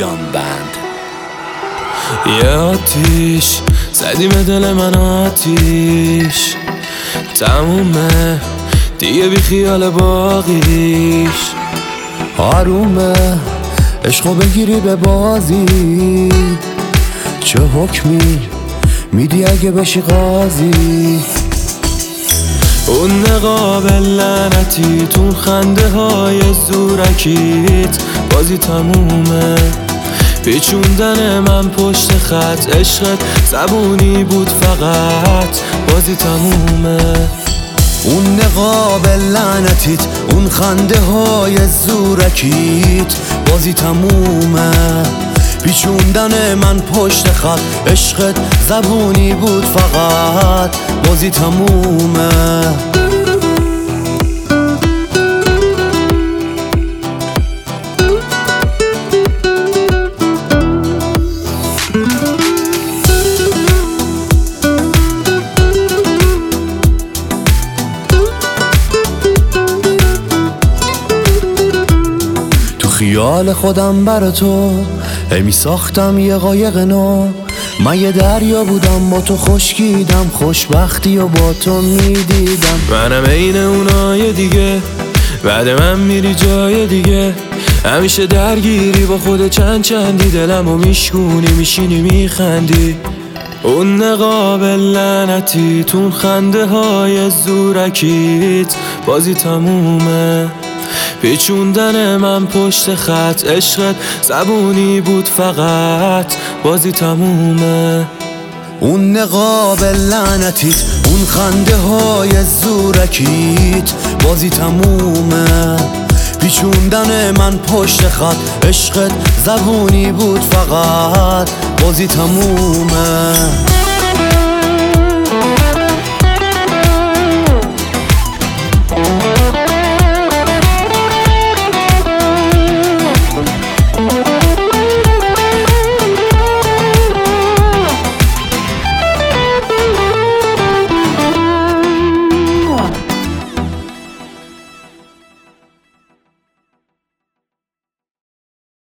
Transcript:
کیان بند. یه آتیش زدیم دل من آتیش، تمومه دیگه بی خیال باقیش. آرومه عشقو بگیری به بازی، چه حکمی میدی اگه بشی قاضی؟ اون نقاب لعنتی تون خنده های زورکیت بازی تمومه. پیچوندن من پشت خط عشقت زبونی بود فقط بازی تمومه. اون نقاب لعنتیت اون خنده های زورکیت بازی تمومه. پیچوندن من پشت خط عشقت زبونی بود فقط بازی تمومه. خیال خودم برا تو می ساختم یه قایق نو، من یه دریا بودم با تو خشکیدم، خوشبختی و با تو میدیدم. منم عین اونای دیگه، بعد من میری جای دیگه، همیشه درگیری با خود چندی، دلمو میشکونی میشینی میخندی. اون نقاب لعنتی تون خنده های زورکیت بازی تمومه. پیچوندن من پشت خط عشقت زبونی بود فقط بازی تمومه. اون نقاب لعنتیت اون خنده های زورکیت بازی تمومه. پیچوندن من پشت خط عشقت زبونی بود فقط بازی تمومه.